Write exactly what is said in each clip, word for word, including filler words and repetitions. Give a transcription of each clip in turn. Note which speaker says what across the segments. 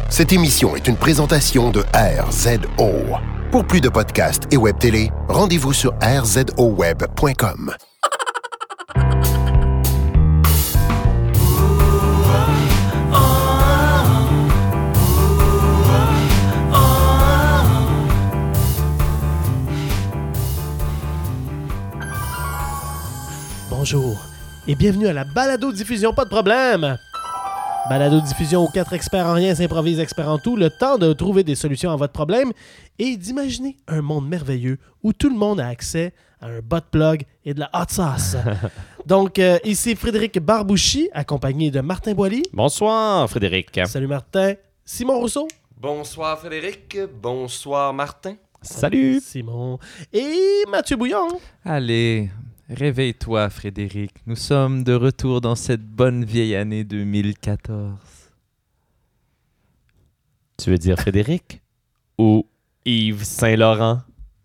Speaker 1: Cette émission est une présentation de R Z O. Pour plus de podcasts et web télé, rendez-vous sur r z o web point com.
Speaker 2: Bonjour et bienvenue à la balado-diffusion Pas de problème. Balado-diffusion où quatre experts en rien s'improvisent experts en tout, le temps de trouver des solutions à votre problème et d'imaginer un monde merveilleux où tout le monde a accès à un butt plug et de la hot sauce. Donc, euh, ici Frédéric Barbouchi, accompagné de Martin Boily.
Speaker 3: Bonsoir, Frédéric.
Speaker 2: Salut Martin. Simon Rousseau.
Speaker 4: Bonsoir Frédéric, bonsoir Martin.
Speaker 3: Salut.
Speaker 2: Simon. Et Mathieu Bouillon.
Speaker 5: Allez, réveille-toi Frédéric. Nous sommes de retour dans cette bonne vieille année deux mille quatorze.
Speaker 3: Tu veux dire Frédéric ou Yves Saint-Laurent?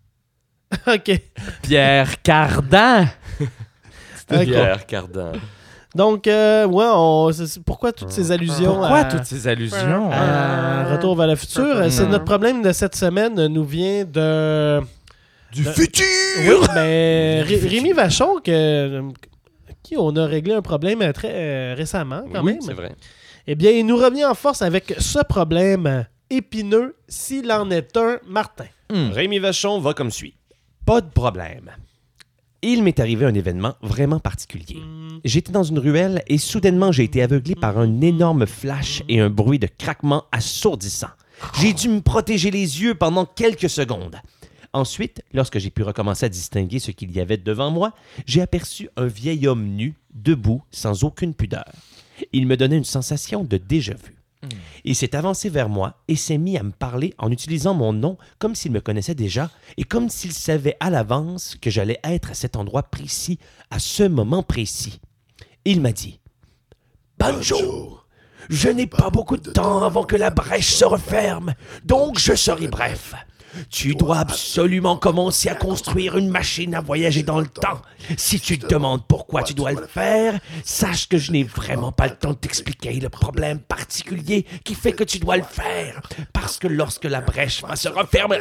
Speaker 2: OK.
Speaker 5: Pierre Cardin.
Speaker 2: Okay.
Speaker 4: Pierre Cardin.
Speaker 2: Donc, euh, ouais, on, c'est, pourquoi toutes ces allusions
Speaker 5: Pourquoi
Speaker 2: à...
Speaker 5: toutes ces allusions?
Speaker 2: à Retour vers le futur? C'est notre problème de cette semaine nous vient de...
Speaker 1: Du
Speaker 2: de...
Speaker 1: futur!
Speaker 2: Oui, ben, Ré- Rémi Vachon, que, qui on a réglé un problème très euh, récemment, quand
Speaker 4: Oui,
Speaker 2: même.
Speaker 4: c'est vrai.
Speaker 2: Eh bien, il nous revient en force avec ce problème épineux, s'il en est un, Martin.
Speaker 3: Hmm. Rémi Vachon va comme suit. Pas de problème. Il m'est arrivé un événement vraiment particulier.
Speaker 2: Mm.
Speaker 3: J'étais dans une ruelle et soudainement j'ai été aveuglé par un énorme flash et un bruit de craquement assourdissant. J'ai dû me protéger les yeux pendant quelques secondes. Ensuite, lorsque j'ai pu recommencer à distinguer ce qu'il y avait devant moi, j'ai aperçu un vieil homme nu, debout, sans aucune pudeur. Il me donnait une sensation de déjà-vu. Mm. Il s'est avancé vers moi et s'est mis à me parler en utilisant mon nom comme s'il me connaissait déjà et comme s'il savait à l'avance que j'allais être à cet endroit précis, à ce moment précis. Il m'a dit « Bonjour, je n'ai pas beaucoup de temps avant que la brèche se referme, donc je serai bref. » Tu dois absolument commencer à construire une machine à voyager dans le temps. Si tu te demandes pourquoi tu dois le faire, sache que je n'ai vraiment pas le temps de t'expliquer le problème particulier qui fait que tu dois le faire. Parce que lorsque la brèche va se refermer...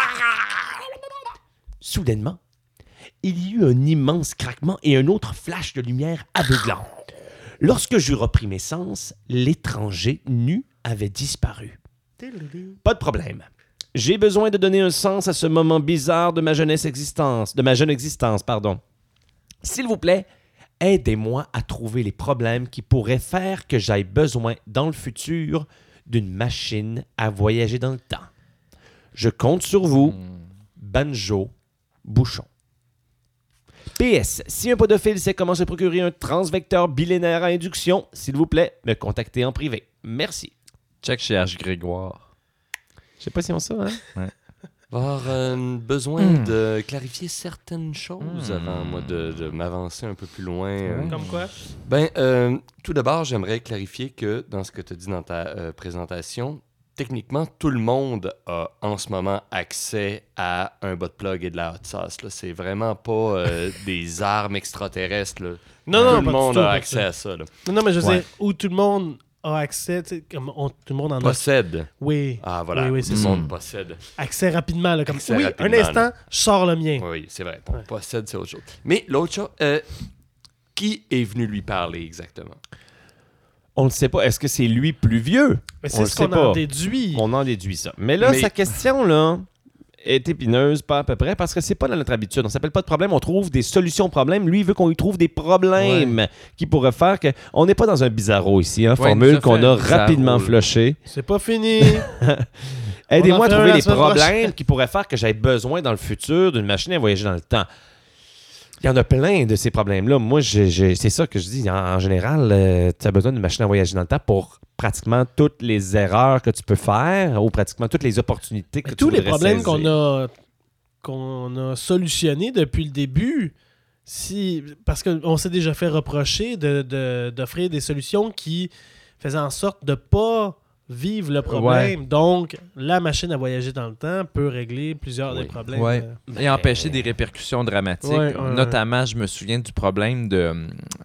Speaker 3: Soudainement, il y eut un immense craquement et un autre flash de lumière aveuglant. Lorsque j'eus repris mes sens, l'étranger nu avait disparu. Pas de problème. J'ai besoin de donner un sens à ce moment bizarre de ma jeunesse existence, de ma jeune existence, pardon. S'il vous plaît, aidez-moi à trouver les problèmes qui pourraient faire que j'aille besoin dans le futur d'une machine à voyager dans le temps. Je compte sur vous, Banjo Bouchon. P S. Si un podophile sait comment se procurer un transvecteur bilénaire à induction, s'il vous plaît, me contactez en privé. Merci.
Speaker 5: Check chez H. Grégoire.
Speaker 3: Je sais pas si on ça, hein?
Speaker 5: Ouais.
Speaker 4: Je vais avoir euh, besoin
Speaker 5: Mm.
Speaker 4: de clarifier certaines choses
Speaker 5: Mm.
Speaker 4: avant moi de, de m'avancer un peu plus loin. euh.
Speaker 2: Comme quoi?
Speaker 4: Ben, euh, tout d'abord, j'aimerais clarifier que dans ce que tu as dit dans ta euh, présentation, techniquement, tout le monde a en ce moment accès à un butt plug et de la hot sauce. Là. C'est vraiment pas euh, des armes extraterrestres. Là.
Speaker 2: Non,
Speaker 4: tout
Speaker 2: non,
Speaker 4: le
Speaker 2: pas du
Speaker 4: monde
Speaker 2: tout,
Speaker 4: a
Speaker 2: pas
Speaker 4: accès
Speaker 2: du
Speaker 4: à ça. Là.
Speaker 2: Non, non, mais je veux
Speaker 5: Ouais.
Speaker 2: dire, où tout le monde a accès, tu sais, comme on- tout le monde en a...
Speaker 4: Possède.
Speaker 2: Oui,
Speaker 4: Ah, voilà.
Speaker 2: Oui, oui, c'est
Speaker 4: tout le
Speaker 2: ça.
Speaker 4: monde possède.
Speaker 2: accès rapidement. Là, comme...
Speaker 4: Accès
Speaker 2: oui,
Speaker 4: rapidement,
Speaker 2: un instant,
Speaker 4: là.
Speaker 2: je sors le mien.
Speaker 4: Oui, oui, c'est vrai. Bon,
Speaker 2: Ouais.
Speaker 4: possède, c'est autre chose. Mais l'autre chose, euh, qui est venu lui parler exactement?
Speaker 3: On ne sait pas. Est-ce que c'est lui plus vieux?
Speaker 2: Mais
Speaker 3: On
Speaker 2: c'est
Speaker 3: le
Speaker 2: ce
Speaker 3: sait
Speaker 2: qu'on en
Speaker 3: pas.
Speaker 2: déduit.
Speaker 3: On en déduit ça. Mais là,
Speaker 4: Mais-
Speaker 3: sa question, là, est épineuse, pas à peu près, parce que c'est pas dans notre habitude. On s'appelle pas de problème, on trouve des solutions aux problèmes. Lui, il veut qu'on lui trouve des problèmes qui pourraient faire que... On n'est pas dans un bizarro ici, hein,
Speaker 5: Ouais, il
Speaker 3: formule
Speaker 5: nous a
Speaker 3: qu'on
Speaker 5: fait
Speaker 3: a
Speaker 5: un bizarro,
Speaker 3: rapidement
Speaker 5: là.
Speaker 3: flushée.
Speaker 2: C'est pas fini.
Speaker 3: Aidez-moi
Speaker 2: On en
Speaker 3: à
Speaker 2: fera
Speaker 3: trouver
Speaker 2: un
Speaker 3: les
Speaker 2: la semaine
Speaker 3: problèmes
Speaker 2: prochaine.
Speaker 3: qui pourraient faire que j'aie besoin dans le futur d'une machine à voyager dans le temps. Il y en a plein de ces problèmes-là. Moi, j'ai, j'ai- c'est ça que je dis. En, en général, euh, tu as besoin d'une machine à voyager dans le temps pour pratiquement toutes les erreurs que tu peux faire ou pratiquement toutes les opportunités que
Speaker 2: Mais
Speaker 3: tu
Speaker 2: tous les
Speaker 3: voudrais
Speaker 2: problèmes
Speaker 3: saisir.
Speaker 2: qu'on a, qu'on a solutionnés depuis le début, si, parce qu'on s'est déjà fait reprocher de, de- d'offrir des solutions qui faisaient en sorte de ne pas vivre le problème. Donc, la machine à voyager dans le temps peut régler plusieurs
Speaker 4: Oui.
Speaker 2: des problèmes.
Speaker 5: Ouais.
Speaker 2: Euh,
Speaker 5: Et empêcher des répercussions dramatiques.
Speaker 2: Ouais, ouais,
Speaker 5: Notamment, je me souviens du problème de...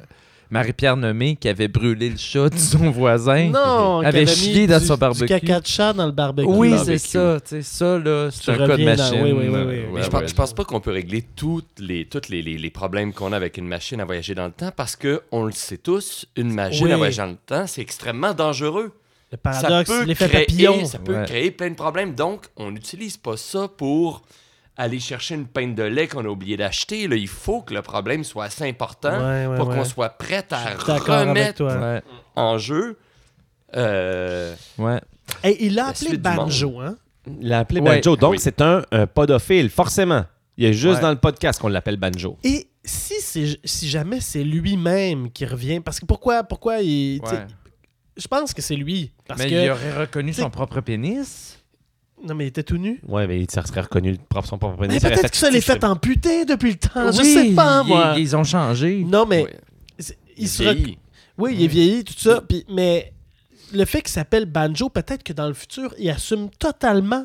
Speaker 5: Marie-Pierre Nommé qui avait brûlé le chat de son voisin.
Speaker 2: Non,
Speaker 5: avait
Speaker 2: qui
Speaker 5: chié
Speaker 2: mis
Speaker 5: dans
Speaker 2: du,
Speaker 5: son barbecue.
Speaker 2: Du caca de chat dans le barbecue.
Speaker 5: Oui,
Speaker 4: barbecue.
Speaker 5: c'est ça. Tu sais, ça, là, c'est
Speaker 2: Tu
Speaker 5: un cas de
Speaker 2: reviens dans-
Speaker 5: machine.
Speaker 2: oui, oui, oui, oui.
Speaker 5: Ouais,
Speaker 4: Mais je,
Speaker 5: ouais,
Speaker 4: pense, je pense pas qu'on peut régler toutes les, toutes les, les, les problèmes qu'on a avec une machine à voyager dans le temps parce que on le sait tous, une machine
Speaker 2: Oui.
Speaker 4: à voyager dans le temps, c'est extrêmement dangereux.
Speaker 2: Le paradoxe,
Speaker 4: ça peut
Speaker 2: l'effet
Speaker 4: créer,
Speaker 2: papillon.
Speaker 4: Ça peut
Speaker 5: Ouais.
Speaker 4: créer plein de problèmes. Donc, on n'utilise pas ça pour aller chercher une pinte de lait qu'on a oublié d'acheter. Là, il faut que le problème soit assez important
Speaker 2: Ouais, ouais,
Speaker 4: pour
Speaker 2: ouais.
Speaker 4: qu'on soit prêt à
Speaker 2: Je suis d'accord avec
Speaker 4: remettre
Speaker 2: toi.
Speaker 5: Ouais,
Speaker 4: en jeu. Euh,
Speaker 5: ouais.
Speaker 2: Et il l'a
Speaker 4: La
Speaker 2: appelé
Speaker 4: suite du
Speaker 2: Banjo, hein?
Speaker 3: Il l'a appelé
Speaker 5: Ouais.
Speaker 3: Banjo, donc
Speaker 4: Oui.
Speaker 3: c'est un, un podophile, forcément. Il y a juste
Speaker 5: Ouais.
Speaker 3: dans le podcast qu'on l'appelle Banjo.
Speaker 2: Et si, c'est, si jamais c'est lui-même qui revient, parce que pourquoi, pourquoi il... tu sais,
Speaker 5: Ouais.
Speaker 2: je pense que c'est lui. Parce
Speaker 5: Mais
Speaker 2: que...
Speaker 5: il aurait reconnu
Speaker 2: t'sais-
Speaker 5: son propre pénis.
Speaker 2: Non, mais il était tout nu.
Speaker 3: Ouais, mais ça serait reconnu le propre, son propre pénis.
Speaker 2: Mais
Speaker 3: Ça aurait
Speaker 2: peut-être que ça l'est
Speaker 3: petit,
Speaker 2: fait amputer depuis le temps. je
Speaker 5: Oui,
Speaker 2: sais pas,
Speaker 5: ils-
Speaker 2: moi.
Speaker 5: Ils ont changé.
Speaker 2: Non, mais...
Speaker 4: ouais.
Speaker 2: c'est-
Speaker 4: Il
Speaker 2: Il se rec-
Speaker 4: vieillit.
Speaker 2: Oui, il est vieilli, tout ça. Puis, mais le fait qu'il s'appelle Banjo, peut-être que dans le futur, il assume totalement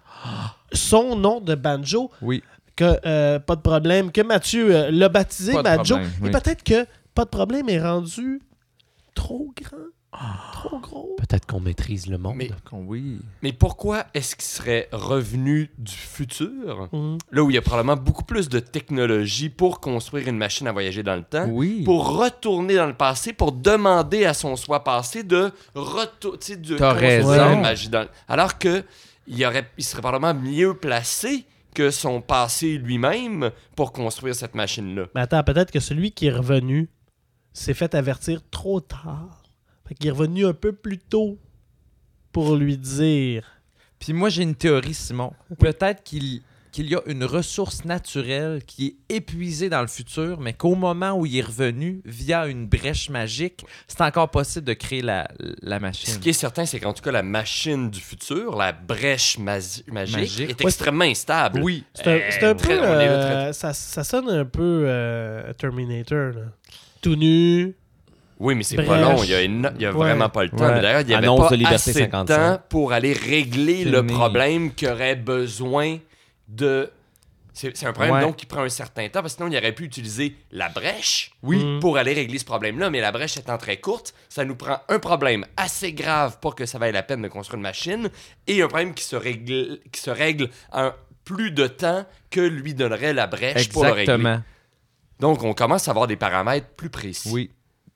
Speaker 2: son nom de Banjo.
Speaker 5: Oui.
Speaker 2: Que euh, pas de problème. Que Mathieu euh, l'a baptisé
Speaker 5: Pas de
Speaker 2: Banjo.
Speaker 5: problème,
Speaker 2: Et
Speaker 5: oui.
Speaker 2: peut-être que pas de problème est rendu trop grand. Trop gros.
Speaker 3: Peut-être qu'on maîtrise le monde.
Speaker 4: Mais-
Speaker 5: Oui.
Speaker 4: Mais pourquoi est-ce qu'il serait revenu du futur,
Speaker 2: Mm.
Speaker 4: là où il y a probablement beaucoup plus de technologie pour construire une machine à voyager dans le temps,
Speaker 5: Oui.
Speaker 4: pour retourner dans le passé, pour demander à son soi passé de retourner, de
Speaker 5: T'as
Speaker 4: construire
Speaker 5: raison.
Speaker 4: une magie dans le- Alors que il, aurait, il serait probablement mieux placé que son passé lui-même pour construire cette machine-là.
Speaker 2: Mais attends, peut-être que celui qui est revenu s'est fait avertir trop tard. Fait qu'il est revenu un peu plus tôt pour lui dire.
Speaker 5: Puis moi, j'ai une théorie, Simon. Peut-être qu'il qu'il y a une ressource naturelle qui est épuisée dans le futur, mais qu'au moment où il est revenu, via une brèche magique, c'est encore possible de créer la, la machine.
Speaker 4: Ce qui est certain, c'est qu'en tout cas, la machine du futur, la brèche mas- magique,
Speaker 5: Magique.
Speaker 4: est
Speaker 2: Ouais,
Speaker 4: extrêmement instable.
Speaker 5: Oui.
Speaker 2: C'est un, c'est un
Speaker 4: Euh,
Speaker 2: peu.
Speaker 4: très- on est là,
Speaker 2: euh, ça, ça sonne un peu euh, Terminator. Là. Tout nu.
Speaker 4: Oui, mais c'est
Speaker 2: Brèche.
Speaker 4: pas long. Il y a, une- il y a
Speaker 2: Ouais.
Speaker 4: vraiment pas le temps.
Speaker 5: Ouais.
Speaker 4: Mais d'ailleurs, il y avait
Speaker 3: Annonce
Speaker 4: pas
Speaker 3: de liberté
Speaker 4: assez de
Speaker 3: cinquante-cinq.
Speaker 4: temps pour aller régler le
Speaker 5: Fini.
Speaker 4: problème qui aurait besoin de... C'est c'est un problème
Speaker 5: Ouais.
Speaker 4: donc qui prend un certain temps, parce que sinon, il aurait pu utiliser la brèche
Speaker 5: Oui.
Speaker 2: Mm.
Speaker 4: pour aller régler ce problème-là. Mais la brèche étant très courte, ça nous prend un problème assez grave pour que ça vaille la peine de construire une machine et un problème qui se règle, qui se règle en plus de temps que lui donnerait la brèche pour le régler.
Speaker 5: Exactement.
Speaker 4: Donc, on commence à avoir des paramètres plus précis.
Speaker 5: Oui.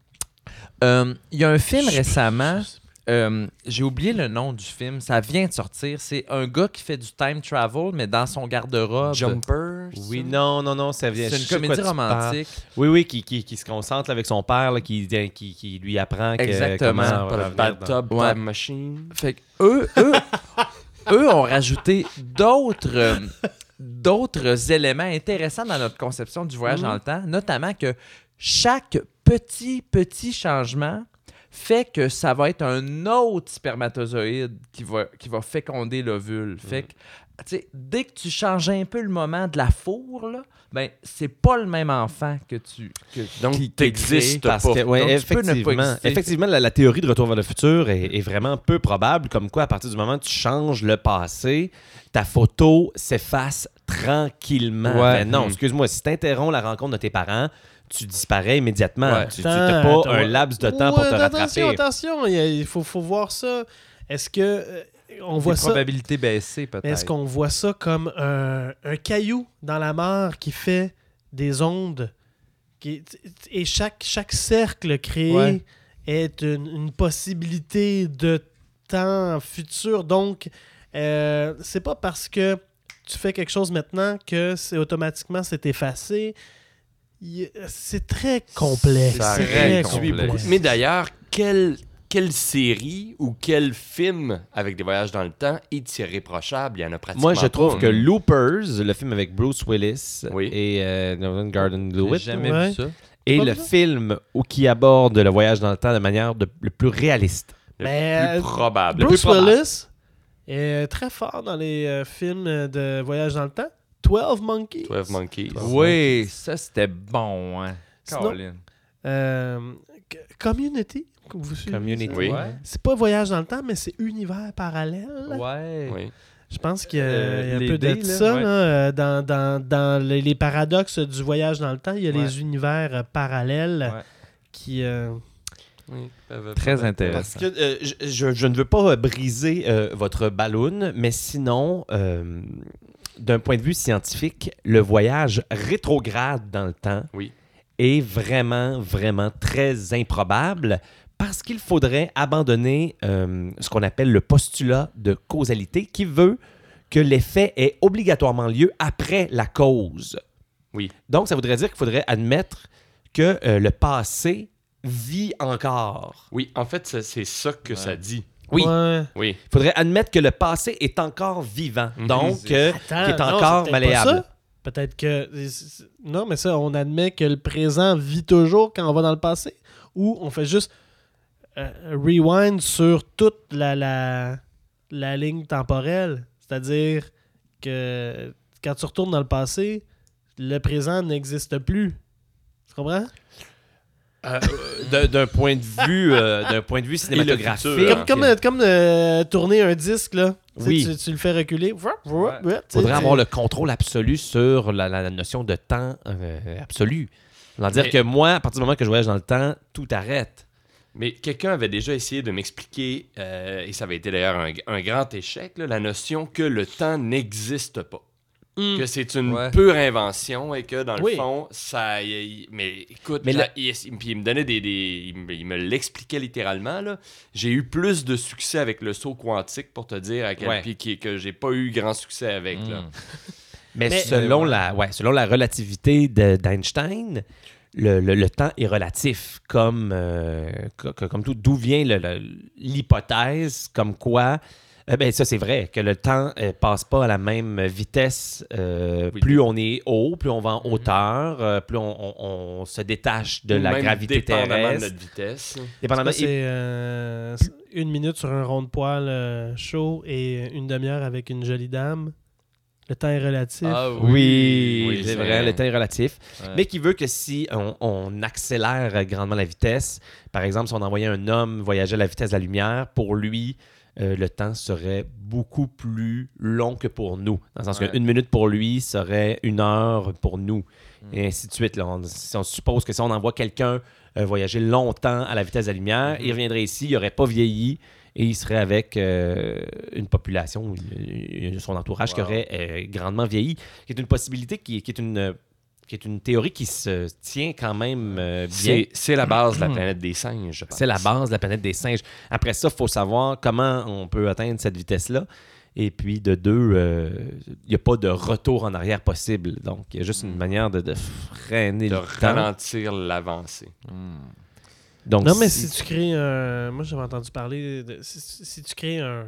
Speaker 5: Euh, Il y a un film récemment, euh, j'ai oublié le nom du film, ça vient de sortir. C'est un gars qui fait du time travel, mais dans son garde-robe.
Speaker 4: Jumper.
Speaker 3: Oui, non, non, non, ça vient.
Speaker 5: C'est
Speaker 3: je
Speaker 5: une
Speaker 3: sais de quoi
Speaker 5: comédie
Speaker 3: tu parles.
Speaker 5: romantique.
Speaker 3: Oui, oui, qui, qui, qui se concentre là, avec son père, là, qui, qui, qui lui apprend que,
Speaker 5: Exactement.
Speaker 3: comment
Speaker 4: Pas le
Speaker 3: revenir
Speaker 4: Bad
Speaker 3: dans-
Speaker 4: Tub
Speaker 5: Ouais.
Speaker 4: Time Machine.
Speaker 5: Fait que eux, eux, eux ont rajouté d'autres, euh, d'autres éléments intéressants dans notre conception du voyage
Speaker 2: Mhm.
Speaker 5: dans le temps, notamment que chaque petit, petit changement fait que ça va être un autre spermatozoïde qui va, qui va féconder l'ovule. Fait que, tu sais, dès que tu changes un peu le moment de la fourre, là, ben, c'est pas le même enfant que tu... Que,
Speaker 4: Donc,
Speaker 5: qui- qui
Speaker 4: t'existes
Speaker 5: crée
Speaker 4: pas.
Speaker 3: Parce que, ouais,
Speaker 5: Donc, tu peux ne pas
Speaker 3: effectivement,
Speaker 5: exister.
Speaker 3: effectivement la, la théorie de retour vers le futur est, est vraiment peu probable. Comme quoi, à partir du moment où tu changes le passé, ta photo s'efface tranquillement.
Speaker 5: Ouais.
Speaker 3: Ben non,
Speaker 4: Mm.
Speaker 3: excuse-moi, si tu interromps la rencontre de tes parents, tu disparais immédiatement.
Speaker 4: Ouais.
Speaker 3: Tu n'as
Speaker 2: Attends,
Speaker 3: pas un
Speaker 2: attends.
Speaker 3: laps de temps pour
Speaker 2: Ouais,
Speaker 3: te
Speaker 2: attention,
Speaker 3: rattraper.
Speaker 2: attention, il y a- il faut, faut voir ça. Est-ce que euh, on voit
Speaker 5: les
Speaker 2: ça
Speaker 5: probabilités baissées, peut-être.
Speaker 2: mais est-ce qu'on voit ça comme un, un caillou dans la mer qui fait des ondes qui, et chaque, chaque cercle créé
Speaker 5: Ouais.
Speaker 2: est une, une possibilité de temps futur. Donc, euh, c'est pas parce que tu fais quelque chose maintenant que c'est automatiquement c'est effacé. Il- C'est très complexe.
Speaker 5: Ça
Speaker 2: C'est
Speaker 5: réduit
Speaker 2: très
Speaker 5: beaucoup.
Speaker 2: complexe.
Speaker 4: Mais d'ailleurs, quelle, quelle série ou quel film avec des voyages dans le temps est irréprochable? Il y en a pratiquement
Speaker 3: Moi, je trouve
Speaker 4: pas,
Speaker 3: que
Speaker 4: hein.
Speaker 3: Loopers, le film avec Bruce Willis
Speaker 4: Oui.
Speaker 3: et euh, Norman Garden
Speaker 5: J'ai
Speaker 3: Lewitt,
Speaker 5: jamais
Speaker 2: Ouais.
Speaker 5: vu ça.
Speaker 3: est
Speaker 2: Pas
Speaker 3: le
Speaker 2: vrai?
Speaker 3: film où qui aborde le voyage dans le temps de manière de- le plus réaliste.
Speaker 4: Le
Speaker 2: Mais,
Speaker 4: plus
Speaker 2: euh,
Speaker 4: probable.
Speaker 2: Bruce
Speaker 3: plus probable.
Speaker 2: Willis est très fort dans les euh, films de voyage dans le temps. twelve Monkeys.
Speaker 4: twelve Monkeys.
Speaker 5: Oui, ça c'était bon, hein.
Speaker 2: Sinon-
Speaker 5: Colin.
Speaker 2: Euh, C- Community. Vous suivez
Speaker 3: Community.
Speaker 2: ça?
Speaker 4: Oui.
Speaker 5: Ouais.
Speaker 2: C'est pas voyage dans le temps, mais c'est univers parallèle.
Speaker 5: Ouais.
Speaker 4: Oui.
Speaker 2: Je pense qu'il y a,
Speaker 5: Euh,
Speaker 2: il y a un
Speaker 5: les
Speaker 2: peu de
Speaker 5: dés, là,
Speaker 2: ça.
Speaker 5: ouais.
Speaker 2: là, euh, dans dans, dans les, les paradoxes du voyage dans le temps, il y a
Speaker 5: Ouais.
Speaker 2: les univers euh, parallèles
Speaker 5: Ouais.
Speaker 2: qui... euh,
Speaker 4: Oui, peuvent-
Speaker 5: Très
Speaker 4: peuvent-
Speaker 5: intéressant.
Speaker 3: Parce que euh, je, je- je ne veux pas euh, briser euh, votre ballon, mais sinon, euh, d'un point de vue scientifique, le voyage rétrograde dans le temps
Speaker 4: Oui.
Speaker 3: est vraiment, vraiment très improbable parce qu'il faudrait abandonner euh, ce qu'on appelle le postulat de causalité qui veut que l'effet ait obligatoirement lieu après la cause.
Speaker 4: Oui.
Speaker 3: Donc, ça voudrait dire qu'il faudrait admettre que euh, le passé vit encore.
Speaker 4: Oui, en fait, c'est c'est ça que ça dit.
Speaker 3: Oui.
Speaker 2: ouais.
Speaker 4: Oui.
Speaker 3: Il faudrait admettre que le passé est encore vivant,
Speaker 4: Mhm.
Speaker 3: donc euh,
Speaker 2: Attends,
Speaker 3: qui est
Speaker 2: non,
Speaker 3: encore
Speaker 2: c'est peut-être pas
Speaker 3: malléable.
Speaker 2: ça. Peut-être que... Non, mais ça, on admet que le présent vit toujours quand on va dans le passé. Ou on fait juste euh, rewind sur toute la, la, la ligne temporelle. C'est-à-dire que quand tu retournes dans le passé, le présent n'existe plus. Tu comprends?
Speaker 3: Euh, d'un- d'un point de vue, euh, d'un point de vue cinématographique.
Speaker 4: futur,
Speaker 2: Comme, comme, euh, comme euh, tourner un disque, là. Tu sais,
Speaker 3: Oui.
Speaker 2: Tu, tu le fais reculer. Ouais. Ouais, tu sais,
Speaker 3: faudrait
Speaker 2: tu-
Speaker 3: avoir le contrôle absolu sur la, la- la notion de temps euh, absolu. C'est-à-dire
Speaker 4: Mais-
Speaker 3: que moi, à partir du moment que je voyage dans le temps, tout arrête.
Speaker 4: Mais quelqu'un avait déjà essayé de m'expliquer, euh, et ça avait été d'ailleurs un, un grand échec, là, la notion que le temps n'existe pas.
Speaker 2: Mm.
Speaker 4: Que c'est une
Speaker 5: Ouais.
Speaker 4: pure invention et que dans le
Speaker 2: Oui.
Speaker 4: fond, ça. y- y- mais écoute,
Speaker 3: Mais
Speaker 4: j'a-
Speaker 3: la-
Speaker 4: il, il- puis il me donnait des. des- il, me, il me l'expliquait littéralement. Là. J'ai eu plus de succès avec le saut quantique pour te dire à quel
Speaker 3: Ouais.
Speaker 4: puis qui- que j'ai pas eu grand succès avec. Là.
Speaker 5: Mm.
Speaker 3: Mais,
Speaker 2: Mais-
Speaker 3: selon,
Speaker 5: Ouais.
Speaker 3: la, ouais, selon la relativité de- d'Einstein, le, le- le temps est relatif, comme, euh, co- co- comme tout. D'où vient le- le- l'hypothèse comme quoi, euh, ben ça c'est vrai, que le temps ne passe pas à la même vitesse. euh,
Speaker 4: Oui.
Speaker 3: Plus on est haut, plus on va en hauteur, euh, plus on, on- on se détache de
Speaker 4: Ou
Speaker 3: la
Speaker 4: même
Speaker 3: gravité
Speaker 4: dépendamment de
Speaker 3: terrestre.
Speaker 4: notre vitesse.
Speaker 3: Dépendamment-
Speaker 2: C'est euh, une minute sur un rond de poil euh, chaud et une demi-heure avec une jolie dame. Le temps est relatif.
Speaker 5: Ah
Speaker 3: Oui,
Speaker 4: Oui,
Speaker 3: c'est
Speaker 4: c'est
Speaker 3: vrai,
Speaker 4: vrai.
Speaker 3: le temps est relatif.
Speaker 5: Ouais.
Speaker 3: Mais qui veut que si on, on accélère grandement la vitesse, par exemple, si on envoyait un homme voyager à la vitesse de la lumière, pour lui, euh, le temps serait beaucoup plus long que pour nous. Dans le sens
Speaker 5: Ouais.
Speaker 3: qu'une minute pour lui serait une heure pour nous. Et ainsi de suite. Là. On, si on suppose que si on envoie quelqu'un euh, voyager longtemps à la vitesse de la lumière, il reviendrait ici, il n'aurait pas vieilli et il serait avec euh, une population, une- une- son entourage qui
Speaker 5: Wow.
Speaker 3: aurait euh, grandement vieilli, qui est une possibilité, qui, qui est une... euh, qui est une théorie qui se tient quand même euh, bien.
Speaker 4: C'est c'est la base de la planète des singes, je pense.
Speaker 3: C'est la base de la planète des singes. Après ça, il faut savoir comment on peut atteindre cette vitesse-là. Et puis, de deux, euh, il n'y a pas de retour en arrière possible. Donc, il y a juste une manière de, de freiner
Speaker 4: De
Speaker 3: le temps.
Speaker 4: ralentir l'avancée.
Speaker 3: Donc,
Speaker 2: Non, mais
Speaker 3: si-
Speaker 2: si tu crées un. Moi, j'avais entendu parler. De... Si, si- si tu crées un...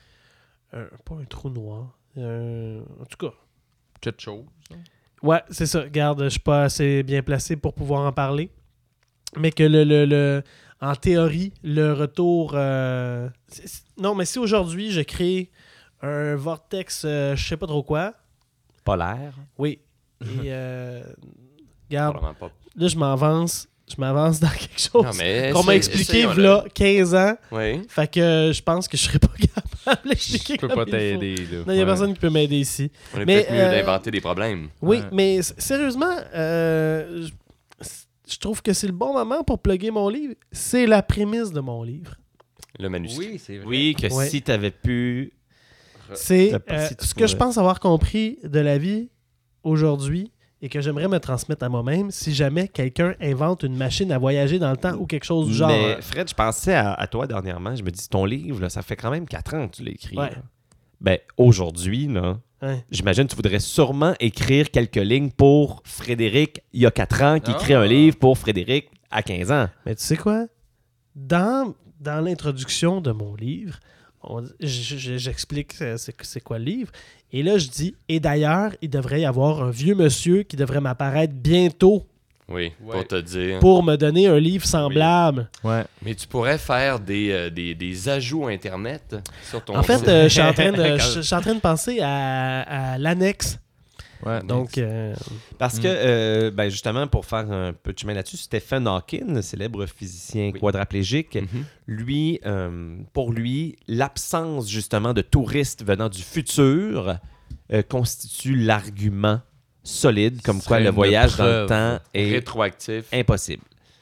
Speaker 2: un. Pas un trou noir. un- En tout cas.
Speaker 5: Quelque chose. hein.
Speaker 2: Ouais, c'est ça. Regarde, je suis pas assez bien placé pour pouvoir en parler. Mais que le. le, le- En théorie, le retour. euh, c'est- c'est- Non, mais si aujourd'hui, je crée un vortex, euh, je sais pas trop quoi.
Speaker 3: polaire.
Speaker 2: Oui. Et. euh, Regarde,
Speaker 4: Probablement pas.
Speaker 2: là, je m'avance. Je m'avance dans quelque chose
Speaker 4: Non, mais
Speaker 2: qu'on m'a
Speaker 4: essaye-
Speaker 2: expliqué
Speaker 4: essayons,
Speaker 2: là quinze ans.
Speaker 4: Oui.
Speaker 2: Fait que euh, je pense que je serais pas capable d'expliquer
Speaker 5: Je peux
Speaker 2: comme
Speaker 5: pas
Speaker 2: il faut.
Speaker 5: t'aider. là.
Speaker 2: Non, il n'y a
Speaker 5: Ouais.
Speaker 2: personne qui peut m'aider ici.
Speaker 4: On est
Speaker 2: Mais,
Speaker 4: peut-être mieux
Speaker 2: euh,
Speaker 4: d'inventer des problèmes.
Speaker 2: Oui,
Speaker 5: Ouais.
Speaker 2: mais s- sérieusement, euh, je, je trouve que c'est le bon moment pour plugger mon livre. C'est la prémisse de mon livre.
Speaker 4: Le manuscrit.
Speaker 5: Oui, c'est vrai.
Speaker 3: Oui, que
Speaker 2: Ouais.
Speaker 3: si tu avais pu...
Speaker 2: C'est
Speaker 3: T'as pas-
Speaker 2: euh,
Speaker 3: si tu
Speaker 2: ce que je
Speaker 3: pourrais.
Speaker 2: pense avoir compris de la vie aujourd'hui et que j'aimerais me transmettre à moi-même si jamais quelqu'un invente une machine à voyager dans le temps ou quelque chose du genre.
Speaker 3: Mais Fred, je pensais à, à toi dernièrement. Je me dis, ton livre, là, ça fait quand même quatre ans que tu l'as écrit.
Speaker 2: Ouais.
Speaker 3: là. Ben, aujourd'hui, là,
Speaker 2: Ouais.
Speaker 3: j'imagine que tu voudrais sûrement écrire quelques lignes pour Frédéric il y a quatre ans, qui
Speaker 5: Ah.
Speaker 3: écrit un livre pour Frédéric à quinze ans.
Speaker 2: Mais tu sais quoi? Dans, dans l'introduction de mon livre, on- j- j- j'explique c'est, c'est- c'est quoi le livre. Et là, je dis, et d'ailleurs, il devrait y avoir un vieux monsieur qui devrait m'apparaître bientôt
Speaker 4: Oui,
Speaker 5: Ouais.
Speaker 4: pour te dire.
Speaker 2: pour me donner un livre semblable.
Speaker 5: Ouais.
Speaker 4: Mais tu pourrais faire des, euh, des, des ajouts Internet sur ton
Speaker 2: En fait,
Speaker 4: site.
Speaker 2: euh, je suis en train de, je- je suis en train de penser à, à l'annexe.
Speaker 5: Ouais.
Speaker 2: Donc, euh,
Speaker 3: Parce
Speaker 5: Mm.
Speaker 3: que, euh, ben justement, pour faire un peu de chemin là-dessus, Stephen Hawking, le célèbre physicien
Speaker 4: Oui.
Speaker 3: quadraplégique,
Speaker 4: Mhm.
Speaker 3: lui, euh, pour lui, l'absence justement de touristes venant du futur euh, constitue l'argument solide comme quoi
Speaker 5: serait
Speaker 3: le
Speaker 5: une
Speaker 3: voyage dans le
Speaker 5: preuve.
Speaker 3: temps est
Speaker 4: Rétroactif.
Speaker 3: impossible.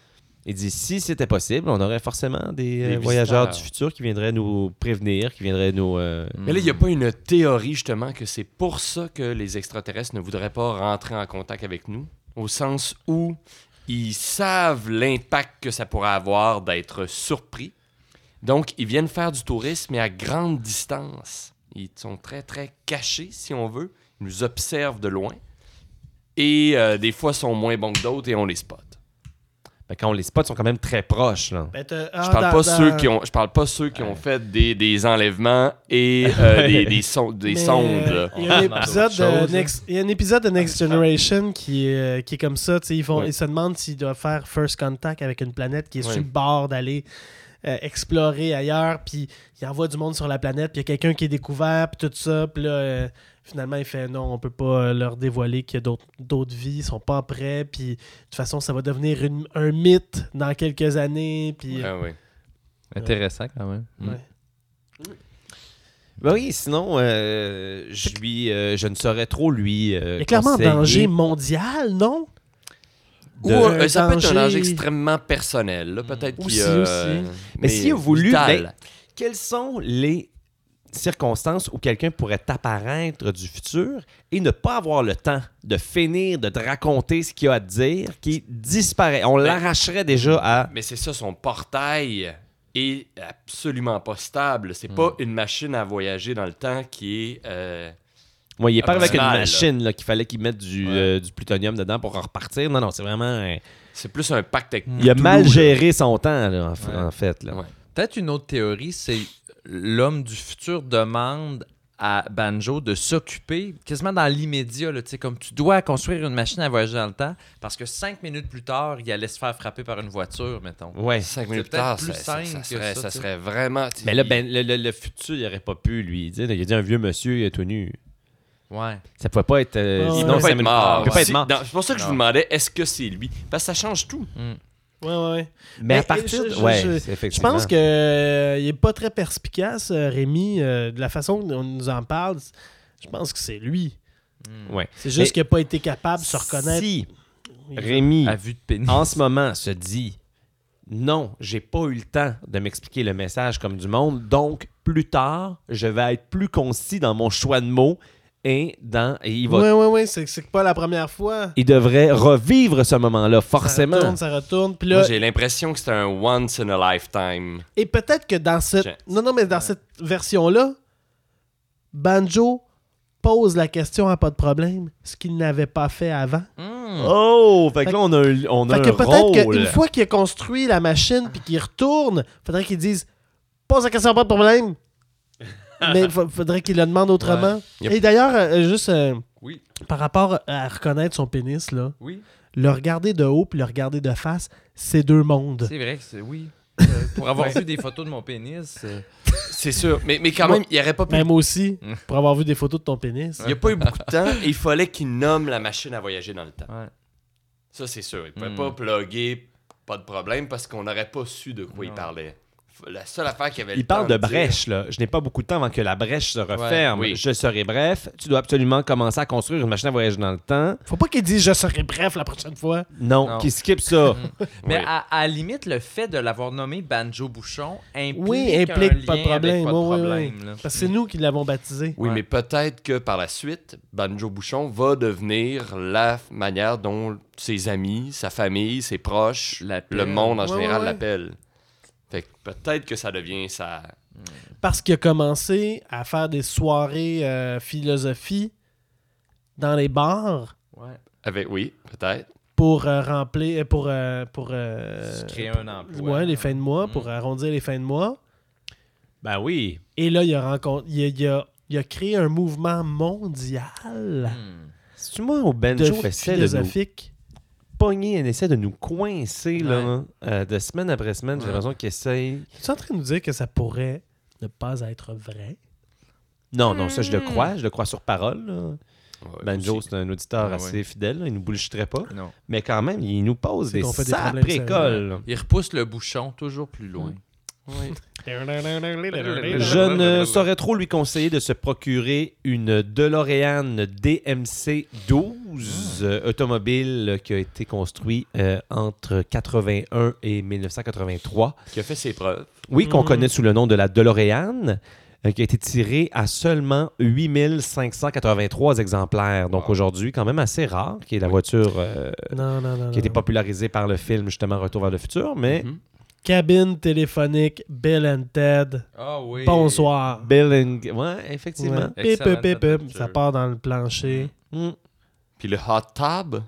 Speaker 3: Il dit, si c'était possible, on aurait forcément des, euh,
Speaker 4: Des
Speaker 3: voyageurs
Speaker 4: visiteurs.
Speaker 3: du futur qui viendraient nous prévenir, qui viendraient nous... euh,
Speaker 4: Mais là, il n'y a pas une théorie, justement, que c'est pour ça que les extraterrestres ne voudraient pas rentrer en contact avec nous, au sens où ils savent l'impact que ça pourrait avoir d'être surpris. Donc, ils viennent faire du tourisme, mais à grande distance. Ils sont très, très cachés, si on veut. Ils nous observent de loin. Et euh, des fois, sont moins bons que d'autres et on les spot.
Speaker 3: ben, quand on les spot, ils sont quand même très proches. Là.
Speaker 2: Ben, t'as-
Speaker 4: Je
Speaker 2: ah,
Speaker 4: parle
Speaker 2: dans-
Speaker 4: pas
Speaker 2: dans-
Speaker 4: ceux qui ont, je parle pas ceux qui ont fait des, des enlèvements et euh, des, des, son- des
Speaker 2: Mais,
Speaker 4: sondes.
Speaker 2: euh,
Speaker 4: là.
Speaker 2: Il y a un
Speaker 5: On rentre dans
Speaker 2: épisode
Speaker 5: autre chose,
Speaker 2: de Next, il y a un épisode de Next Generation qui est, euh, qui est comme ça. tu sais, Ils, font,
Speaker 4: Ouais.
Speaker 2: ils se demandent s'ils doivent faire first contact avec une planète qui est
Speaker 4: Ouais.
Speaker 2: sur le bord d'aller euh, explorer ailleurs. Puis ils envoient du monde sur la planète. Puis il y a quelqu'un qui est découvert. Puis tout ça. Puis là, euh, finalement, il fait non, on peut pas euh, leur dévoiler qu'il y a d'autres, d'autres vies. Ils sont pas prêts. Puis de toute façon, ça va devenir une- un mythe dans quelques années. Puis.
Speaker 4: Ah oui.
Speaker 5: Intéressant quand même.
Speaker 2: Ouais.
Speaker 3: Ben oui, sinon, euh, je, lui, euh, je ne saurais trop lui. Euh,
Speaker 2: Il y a clairement un
Speaker 3: conseiller
Speaker 2: danger mondial, non?
Speaker 4: Ou
Speaker 3: de-
Speaker 4: euh, ça peut être un
Speaker 2: danger-
Speaker 4: danger extrêmement personnel. Là, peut-être qu'il
Speaker 2: Aussi,
Speaker 4: y a,
Speaker 2: aussi.
Speaker 4: euh,
Speaker 3: Mais s'il a voulu,
Speaker 4: vital.
Speaker 3: ben, quelles sont les circonstances où quelqu'un pourrait apparaître du futur et ne pas avoir le temps de finir de te raconter ce qu'il a à te dire, qui disparaît. On l'arracherait déjà à...
Speaker 4: Mais c'est ça, son portail est absolument pas stable. C'est pas une machine à voyager dans le temps qui est... euh,
Speaker 3: Moi, il est pas avec une
Speaker 4: Optimal, là.
Speaker 3: machine là, qu'il fallait qu'il mette du,
Speaker 4: Ouais.
Speaker 3: euh, du plutonium dedans pour en repartir. Non, non, c'est vraiment... un-
Speaker 4: c'est plus un pacte avec
Speaker 3: Il a
Speaker 4: Cthulhu,
Speaker 3: mal
Speaker 4: là.
Speaker 3: géré son temps, là, en, f-
Speaker 5: Ouais.
Speaker 3: en fait. Là.
Speaker 4: Ouais.
Speaker 5: Peut-être une autre théorie, c'est l'homme du futur demande à Banjo de s'occuper quasiment dans l'immédiat, là, tu sais, comme tu dois construire une machine à voyager dans le temps parce que cinq minutes plus tard, il allait se faire frapper par une voiture, mettons.
Speaker 3: Ouais.
Speaker 4: Cinq
Speaker 5: C'est
Speaker 4: minutes plus
Speaker 5: peut-être
Speaker 4: tard,
Speaker 5: plus
Speaker 4: ça, ça-
Speaker 5: simple
Speaker 4: ça
Speaker 5: que
Speaker 4: serait,
Speaker 5: ça,
Speaker 4: ça
Speaker 5: tu sais.
Speaker 4: serait vraiment...
Speaker 3: Mais là, ben, le, le- le futur, il aurait pas pu, lui. dire. Il a dit un vieux monsieur, il est tout nu.
Speaker 5: Ouais.
Speaker 3: Ça pouvait pas être... euh,
Speaker 2: Ouais,
Speaker 3: sinon,
Speaker 4: Il
Speaker 2: ouais.
Speaker 4: peut
Speaker 3: cinq
Speaker 4: pas être
Speaker 3: minutes-
Speaker 4: mort.
Speaker 3: il peut pas être
Speaker 4: Si-
Speaker 3: mort.
Speaker 4: non, c'est pour ça que je vous
Speaker 5: Non.
Speaker 4: demandais, est-ce que c'est lui? Parce que ça change tout.
Speaker 2: Ouais, ouais, ouais.
Speaker 3: Mais
Speaker 2: Mais
Speaker 3: à partir
Speaker 2: je-
Speaker 3: de...
Speaker 2: je-
Speaker 3: Ouais,
Speaker 2: je-
Speaker 3: c'est
Speaker 2: Je
Speaker 3: effectivement.
Speaker 2: pense qu'il n'est pas très perspicace, euh, Rémi, euh, de la façon dont on nous en parle. Je pense que c'est lui.
Speaker 3: Ouais.
Speaker 2: C'est juste
Speaker 3: Mais-
Speaker 2: qu'il n'a pas été capable de se reconnaître.
Speaker 3: Si
Speaker 2: Il-
Speaker 3: Rémi,
Speaker 5: À vue de pénis.
Speaker 3: en ce moment, se dit non, j'ai pas eu le temps de m'expliquer le message comme du monde, donc plus tard, je vais être plus concis dans mon choix de mots et dans et il va
Speaker 2: Ouais, ouais, ouais. C'est, c'est pas la première fois.
Speaker 3: il devrait revivre ce moment-là forcément.
Speaker 2: Ça retourne, ça retourne. Puis
Speaker 4: Moi,
Speaker 2: là,
Speaker 4: j'ai l'impression que c'est un once in a lifetime.
Speaker 2: et peut-être que dans cette.
Speaker 4: Chance.
Speaker 2: Non, non, mais dans cette version-là, Banjo pose la question à pas de problème, ce qu'il n'avait pas fait avant.
Speaker 5: Hmm.
Speaker 3: Oh, fait que
Speaker 2: Fait
Speaker 3: là on a un, on a
Speaker 2: Fait que
Speaker 3: un
Speaker 2: peut-être
Speaker 3: rôle.
Speaker 2: qu'une fois qu'il a construit la machine puis qu'il retourne, faudrait qu'il dise pose la question, pas de problème. Mais il faudrait qu'il le demande autrement.
Speaker 4: Yep.
Speaker 2: Et d'ailleurs, euh, juste euh,
Speaker 5: Oui.
Speaker 2: par rapport à reconnaître son pénis, là,
Speaker 5: Oui.
Speaker 2: le regarder de haut puis le regarder de face, c'est deux mondes.
Speaker 5: C'est vrai que c'est... Oui. Euh, pour avoir vu des photos de mon pénis... euh,
Speaker 4: C'est sûr. Mais, mais quand même, il n'y aurait pas pu...
Speaker 2: Même aussi,
Speaker 5: Mm.
Speaker 2: pour avoir vu des photos de ton pénis.
Speaker 4: Il n'y a pas eu beaucoup de temps et il fallait qu'il nomme la machine à voyager dans le temps.
Speaker 5: Ouais.
Speaker 4: Ça, c'est sûr. Il ne pouvait
Speaker 5: Mm.
Speaker 4: pas plugger, pas de problème, parce qu'on n'aurait pas su de quoi il
Speaker 5: Non.
Speaker 4: parlait. La seule affaire qu'il avait le
Speaker 3: Il parle
Speaker 4: temps
Speaker 3: de
Speaker 4: dire-
Speaker 3: brèche, là. Je n'ai pas beaucoup de temps avant que la brèche se referme.
Speaker 4: oui.
Speaker 3: Je serai bref. Tu dois absolument commencer à construire une machine à voyager dans le temps.
Speaker 2: Faut pas qu'il dise je serai bref la prochaine fois.
Speaker 3: Non,
Speaker 5: Non.
Speaker 3: qui skip ça.
Speaker 5: Mais
Speaker 4: Oui.
Speaker 5: à, à la limite, le fait de l'avoir nommé Banjo Bouchon implique,
Speaker 2: Oui, implique
Speaker 5: un
Speaker 2: pas de
Speaker 5: lien
Speaker 2: problème.
Speaker 5: avec pas de
Speaker 2: Ouais, ouais,
Speaker 5: problème,
Speaker 2: ouais.
Speaker 5: là.
Speaker 2: Parce que c'est nous qui l'avons baptisé.
Speaker 4: Oui,
Speaker 5: Ouais.
Speaker 4: mais peut-être que par la suite, Banjo Bouchon va devenir la f- manière dont ses amis, sa famille, ses proches,
Speaker 5: L'appelle.
Speaker 4: le monde en
Speaker 2: Ouais,
Speaker 4: général
Speaker 2: ouais, ouais.
Speaker 4: l'appelle. Fait que peut-être que ça devient ça.
Speaker 2: Parce qu'il a commencé à faire des soirées euh, philosophie dans les bars
Speaker 5: Ouais.
Speaker 4: Avec, oui, peut-être.
Speaker 2: pour euh, remplir, pour, euh, pour euh,
Speaker 5: Se créer un emploi.
Speaker 2: ouais, les fins de mois,
Speaker 5: Mm.
Speaker 2: pour arrondir les fins de mois.
Speaker 3: Ben oui.
Speaker 2: Et là, il a, rencontré, il a, il a- il a créé un mouvement mondial
Speaker 5: Hmm.
Speaker 3: C'est-tu moi au
Speaker 2: de
Speaker 3: Benjo essaie de nous
Speaker 2: philosophique.
Speaker 3: pogner, elle essaie de nous coincer là,
Speaker 5: Ouais.
Speaker 3: euh, de semaine après semaine. J'ai
Speaker 5: Ouais.
Speaker 3: l'impression qu'il essaye.
Speaker 2: Tu es en train de nous dire que ça pourrait ne pas être vrai?
Speaker 3: Non, non, ça je le crois. Je le crois sur parole. là.
Speaker 4: Ouais,
Speaker 3: Banjo,
Speaker 4: aussi.
Speaker 3: c'est un auditeur
Speaker 5: Ah,
Speaker 3: assez
Speaker 5: ouais.
Speaker 3: fidèle. là, Il nous bullshitterait pas.
Speaker 5: Non.
Speaker 3: Mais quand même, il nous pose
Speaker 2: C'est
Speaker 3: des
Speaker 2: qu'on fait des
Speaker 3: sacrées
Speaker 2: problèmes
Speaker 3: écoles.
Speaker 5: Il repousse le bouchon toujours plus loin.
Speaker 3: Je ne saurais trop lui conseiller de se procurer une DeLorean D M C douze. douze euh, automobile qui a été construit euh, entre quatre-vingt-un et dix-neuf cent quatre-vingt-trois.
Speaker 4: Qui a fait ses preuves.
Speaker 3: Oui, qu'on
Speaker 2: Mm.
Speaker 3: connaît sous le nom de la DeLorean, euh, qui a été tirée à seulement huit mille cinq cent quatre-vingt-trois exemplaires. Donc
Speaker 4: Wow.
Speaker 3: aujourd'hui, quand même assez rare, qui est la voiture euh,
Speaker 2: Non, non, non.
Speaker 3: qui a été
Speaker 2: non.
Speaker 3: popularisée par le film, justement, Retour vers le futur. Mais
Speaker 4: Mhm.
Speaker 2: Cabine téléphonique, Bill and Ted.
Speaker 5: Ah oui.
Speaker 2: Bonsoir.
Speaker 3: Bill and... Ouais, effectivement.
Speaker 2: Ouais. Pip,
Speaker 5: Excellente
Speaker 2: pip, pip, pip.
Speaker 5: voiture.
Speaker 2: Ça part dans le plancher.
Speaker 3: Mm.
Speaker 4: Puis le hot tub,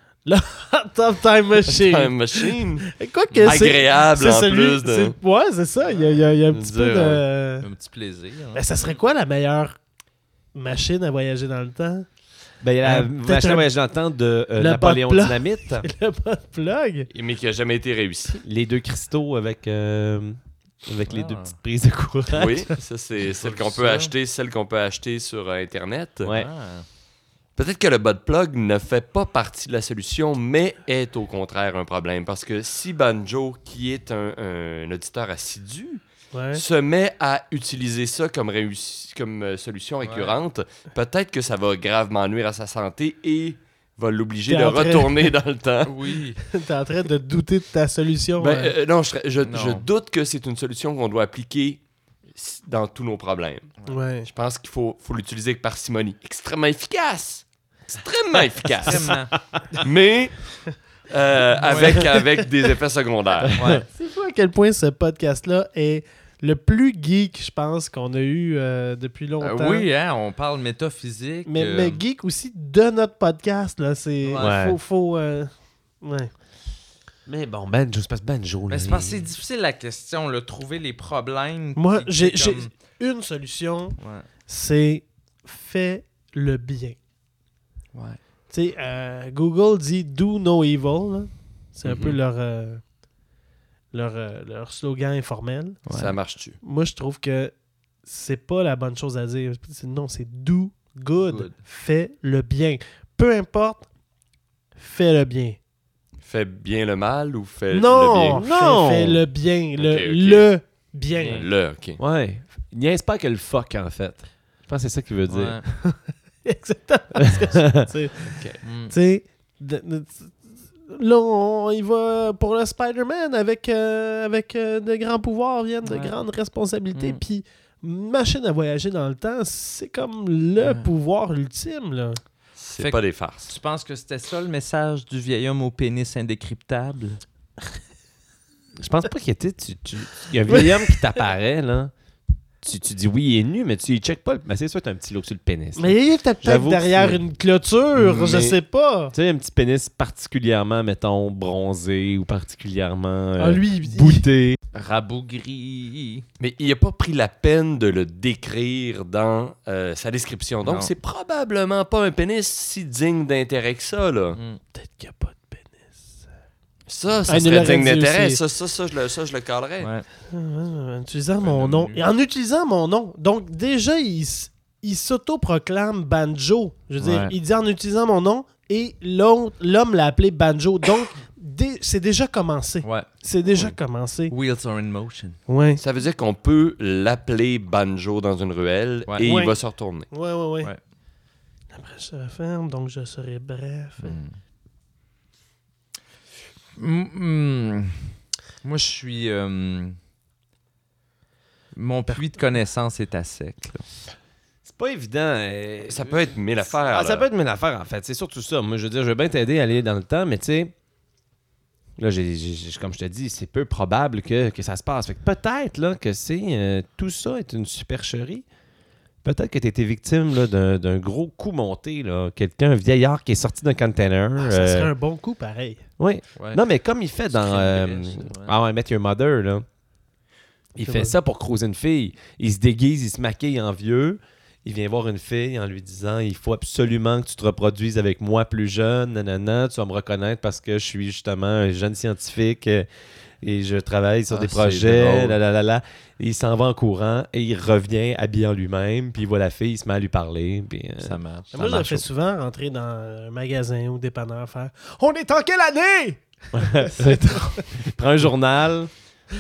Speaker 2: Top Time Machine.
Speaker 4: time machine,
Speaker 2: Quoi que c'est.
Speaker 4: agréable
Speaker 2: C'est
Speaker 4: en
Speaker 2: celui.
Speaker 4: plus de...
Speaker 2: c'est- Ouais, c'est ça. Il y a, il y a- il y a un
Speaker 4: de
Speaker 2: petit
Speaker 4: dire,
Speaker 2: peu de.
Speaker 5: Un petit plaisir. hein.
Speaker 2: Ben, ça serait quoi la meilleure machine à voyager dans le temps?
Speaker 3: Ben, il y a
Speaker 2: Euh,
Speaker 3: la
Speaker 2: peut-être
Speaker 3: machine
Speaker 2: un-
Speaker 3: à voyager dans le temps de euh,
Speaker 2: Le
Speaker 3: Napoléon
Speaker 2: bas de plat.
Speaker 3: Dynamite.
Speaker 2: Le pas de plug?
Speaker 4: Mais qui a jamais été réussi.
Speaker 3: Les deux cristaux avec, euh, avec les
Speaker 5: Ah.
Speaker 3: deux petites prises de courant.
Speaker 4: Oui, ça c'est celle qu'on peut
Speaker 5: ça.
Speaker 4: acheter, celle qu'on peut acheter sur euh, Internet.
Speaker 3: Ouais.
Speaker 5: Ah.
Speaker 4: Peut-être que le butt plug ne fait pas partie de la solution, mais est au contraire un problème. Parce que si Banjo, qui est un, un auditeur assidu,
Speaker 2: Ouais.
Speaker 4: se met à utiliser ça comme, réussi- comme euh, solution récurrente, peut-être que ça va gravement nuire à sa santé et va l'obliger
Speaker 2: T'es
Speaker 4: de
Speaker 2: en train-
Speaker 4: retourner dans le temps.
Speaker 5: Oui.
Speaker 2: T'es en train de douter de ta solution.
Speaker 4: Ben,
Speaker 2: hein.
Speaker 4: euh, non, je, serais- je-
Speaker 5: Non.
Speaker 4: je doute que c'est une solution qu'on doit appliquer s- dans tous nos problèmes.
Speaker 2: Ouais.
Speaker 4: Je pense qu'il faut, faut l'utiliser avec parcimonie. Extrêmement efficace! Extrêmement efficace!
Speaker 5: Vraiment.
Speaker 4: Mais euh, avec, avec des effets secondaires.
Speaker 5: Ouais.
Speaker 2: C'est fou à quel point ce podcast-là est le plus geek, je pense, qu'on a eu euh, depuis
Speaker 5: Euh,
Speaker 2: longtemps.
Speaker 5: oui, hein, on parle métaphysique.
Speaker 2: Mais,
Speaker 5: euh,
Speaker 2: mais geek aussi de notre podcast, là. C'est.
Speaker 3: Ouais.
Speaker 2: Faut. faut euh, Ouais.
Speaker 3: Mais bon, Banjo, c'est parce que Banjo.
Speaker 5: mais
Speaker 3: là,
Speaker 5: c'est parce que
Speaker 3: il-
Speaker 5: c'est difficile la question, là, trouver les problèmes.
Speaker 2: Moi,
Speaker 5: qui-
Speaker 2: j'ai
Speaker 5: qui,
Speaker 2: j'ai
Speaker 5: comme-
Speaker 2: une solution,
Speaker 5: Ouais.
Speaker 2: c'est fais le bien.
Speaker 5: Ouais.
Speaker 2: Tu sais, euh, Google dit do no evil. là. C'est un
Speaker 4: Mhm.
Speaker 2: peu leur, euh, leur, euh, leur slogan informel.
Speaker 4: Ça marche-tu?
Speaker 2: Moi, je trouve que c'est pas la bonne chose à dire. C'est- Non, c'est do good.
Speaker 5: Good.
Speaker 2: Fais le bien. Peu importe, fais le bien.
Speaker 4: Fais bien le mal ou fais
Speaker 2: non,
Speaker 4: le
Speaker 2: fais,
Speaker 3: Non.
Speaker 2: fais le bien. Le,
Speaker 4: Ok, ok.
Speaker 2: le bien.
Speaker 4: bien? Le, ok.
Speaker 3: Ouais. Il niaise pas que le fuck, en fait. Je pense que c'est ça qu'il veut dire.
Speaker 5: Ouais.
Speaker 2: Exactement ce que je tu sais.
Speaker 5: Mm.
Speaker 2: Tu sais, de- de- là, on, il va pour le Spider-Man avec, euh, avec euh, de grands pouvoirs viennent de
Speaker 5: Ouais.
Speaker 2: grandes responsabilités.
Speaker 5: Mm.
Speaker 2: Puis, machine à voyager dans le temps, c'est comme le
Speaker 5: Ouais.
Speaker 2: pouvoir ultime. Là.
Speaker 4: C'est
Speaker 5: Fait
Speaker 4: pas
Speaker 5: que-
Speaker 4: des farces.
Speaker 5: Tu penses que c'était ça le message du vieil homme au pénis indécryptable?
Speaker 3: Je pense pas qu'il était. Tu, tu- Il y a un vieil homme qui t'apparaît, là. Tu, tu dis oui, il est nu, mais tu y check pas. le- Mais c'est sûr, t'as un petit look sur le pénis. là.
Speaker 2: Mais il est peut-être
Speaker 3: J'avoue que
Speaker 2: derrière
Speaker 3: c'est-
Speaker 2: une clôture, je
Speaker 3: Mais-
Speaker 2: sais pas.
Speaker 3: Tu sais, un petit pénis particulièrement, mettons, bronzé ou particulièrement euh,
Speaker 2: Ah, lui, il-
Speaker 3: bouté.
Speaker 5: Rabougri.
Speaker 4: Mais il a pas pris la peine de le décrire dans euh, sa description. Donc,
Speaker 5: Non.
Speaker 4: c'est probablement pas un pénis si digne d'intérêt que ça, là.
Speaker 5: Mm.
Speaker 2: Peut-être qu'il n'y a pas de pénis.
Speaker 4: Ça, ça
Speaker 2: Ah, il nous
Speaker 4: serait
Speaker 2: l'aurait
Speaker 4: digne
Speaker 2: dit
Speaker 4: d'intérêt.
Speaker 2: aussi.
Speaker 4: Ça, ça, ça, je le, ça, je le cadrerais.
Speaker 5: Ouais.
Speaker 2: En utilisant mon
Speaker 5: homme
Speaker 2: nom.
Speaker 5: nu.
Speaker 2: Et en utilisant mon nom. Donc, déjà, il, s- il s'auto-proclame Banjo. Je veux dire,
Speaker 5: Ouais.
Speaker 2: il dit en utilisant mon nom et l'autre- l'homme l'a appelé Banjo. Donc, dé- c'est déjà commencé.
Speaker 5: Ouais.
Speaker 2: C'est déjà commencé.
Speaker 5: Wheels are in motion.
Speaker 2: Ouais.
Speaker 4: Ça veut dire qu'on peut l'appeler Banjo dans une ruelle
Speaker 5: Ouais.
Speaker 4: et
Speaker 2: Ouais.
Speaker 4: il va se retourner.
Speaker 2: Ouais, ouais, ouais.
Speaker 5: Ouais.
Speaker 2: Après, je referme, donc je serai bref.
Speaker 5: Mm, mm. Moi, je suis. euh, Mon puits de connaissance est à sec. là.
Speaker 3: C'est pas évident. euh,
Speaker 4: Ça peut être mille affaires.
Speaker 3: Ah, ça
Speaker 4: là.
Speaker 3: peut être une affaire, en fait. C'est surtout ça. Moi, je veux dire, je veux bien t'aider à aller dans le temps, mais tu sais, là, j'ai, j'ai- comme je te dis, c'est peu probable que, que ça se passe. Fait que peut-être là, que c'est euh, tout ça est une supercherie. Peut-être que tu été victime là, d'un, d'un gros coup monté. Là. Quelqu'un, un vieillard qui est sorti d'un container.
Speaker 2: Ah, ça
Speaker 3: euh,
Speaker 2: serait un bon coup, pareil.
Speaker 3: Oui.
Speaker 5: Ouais.
Speaker 3: Non, mais comme il fait
Speaker 5: Tu
Speaker 3: dans
Speaker 5: crées une
Speaker 3: euh,
Speaker 5: brèche, ouais.
Speaker 3: Ah ouais, Met Your Mother, là. Il
Speaker 2: C'est
Speaker 3: fait
Speaker 2: vrai.
Speaker 3: ça pour croiser une fille. Il se déguise, il se maquille en vieux. Il vient voir une fille en lui disant il faut absolument que tu te reproduises avec moi plus jeune, nanana, tu vas me reconnaître parce que je suis justement un jeune scientifique euh, et je travaille sur
Speaker 5: Ah,
Speaker 3: des
Speaker 5: c'est
Speaker 3: projets,
Speaker 5: drôle.
Speaker 3: là, là, là, là. Et il s'en va en courant et il revient habillé en lui-même, puis il voit la fille, il se met à lui parler. Puis, euh,
Speaker 5: Ça marche.
Speaker 3: ça
Speaker 2: Moi, je le
Speaker 3: marche
Speaker 2: fais
Speaker 3: au-
Speaker 2: souvent rentrer dans un magasin ou dépanneur faire On est en quelle année
Speaker 3: C'est drôle. Il prend un journal.